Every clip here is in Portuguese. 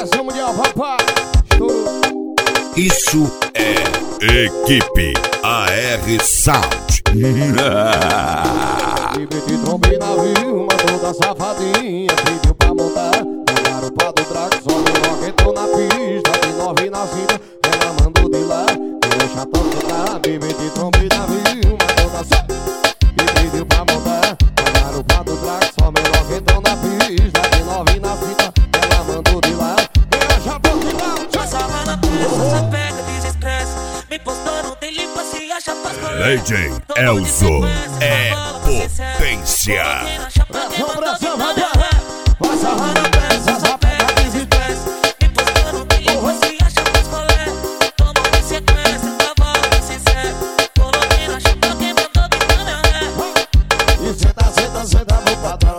pressão mundial, papai. Estourou. Isso é Equipe AR Sound. Tive de trombei na Vilma, toda safadinha, pediu pra montar. Pegaram o pá do Draco, só no rock, entrou na pista, de 9 na cinta, ela mandou de lá, que deixa tocar. Tive de trombei na Vilma, toda safadinha, e pediu pra montar. Pegaram o pá do Draco, só no rock, entrou na pista, de 9 na cinta, ela mandou de lá, que deixa tocar. Passava na pressa, só pega, desestresse. Me postou, não tem limpa, se acha faz colher. Lady Elzo é potência. Pressão, vai, passa na pressa, só pega, desestresse. Me postou, não tem limpa, se acha faz colher. Tomou em sequência, cavalo sincero. Coloquei na chapa, quem mandou bicar meu ré. E senta pro patrão.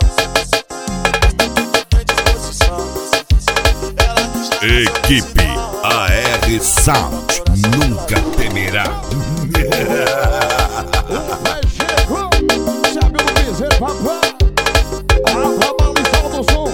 Equipe AR Sound nunca temerá. Vai, chegou, sabe o dizer, papai. A balista do som,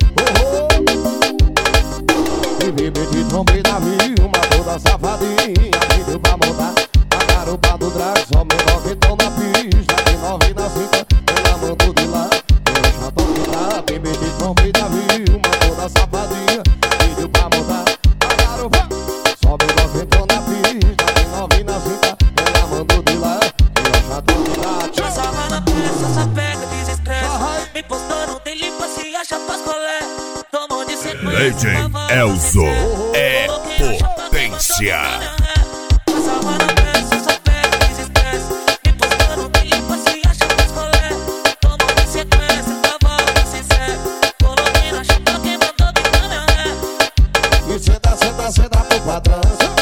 E bebê de trombei na Vilma, toda safadinha, pediu pra montar. Pagaram o pá do Draco, só menor que tão na pista, de 9 na cinta, ela mandou de lá, eu já tô que tá. Bebê de trombei na Vilma, toda safadinha, pediu pra montar. Pagaram o pá, só menor que tão na pista, de 9 na cinta, ela mandou de lá, eu já tô que tá. Passava na pressa, só pega, desestresse. Me postou, não tem limpa, se acha faz colher. Tomou de sequência, Lady Elzo é potência. Passava na pressa, só pega, desestresse. Me postou, não tem limpa, se acha faz colher. Tomou de sequência, cavalo sincero. Coloquei na chapa, quem mandou bicar meu ré. E senta pro patrão.